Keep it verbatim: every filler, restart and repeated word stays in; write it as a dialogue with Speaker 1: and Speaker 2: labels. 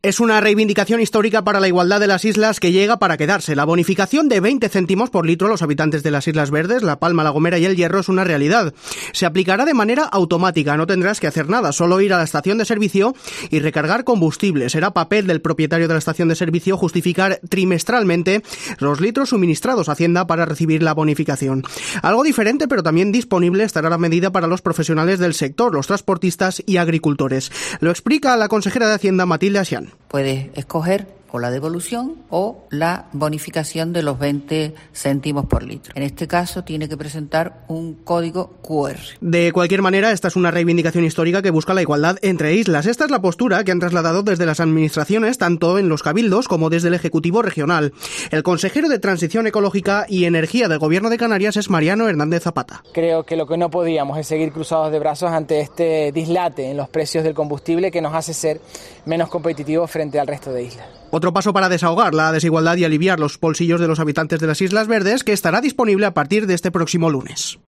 Speaker 1: Es una reivindicación histórica para la igualdad de las islas que llega para quedarse. La bonificación de veinte céntimos por litro a los habitantes de las Islas Verdes, La Palma, La Gomera y El Hierro es una realidad. Se aplicará de manera automática, no tendrás que hacer nada, solo ir a la estación de servicio y recargar combustible. Será papel del propietario de la estación de servicio justificar trimestralmente los litros suministrados a Hacienda para recibir la bonificación. Algo diferente, pero también disponible, estará la medida para los profesionales del sector, los transportistas y agricultores. Lo explica la consejera de Hacienda, Matilde Asián.
Speaker 2: Puedes escoger o la devolución o la bonificación de los veinte céntimos por litro. En este caso tiene que presentar un código cu erre.
Speaker 1: De cualquier manera, esta es una reivindicación histórica que busca la igualdad entre islas. Esta es la postura que han trasladado desde las administraciones, tanto en los cabildos como desde el Ejecutivo regional. El consejero de Transición Ecológica y Energía del Gobierno de Canarias es Mariano Hernández Zapata.
Speaker 3: Creo que lo que no podíamos es seguir cruzados de brazos ante este dislate en los precios del combustible que nos hace ser menos competitivos frente al resto de islas.
Speaker 1: Otro paso para desahogar la desigualdad y aliviar los bolsillos de los habitantes de las Islas Verdes, que estará disponible a partir de este próximo lunes.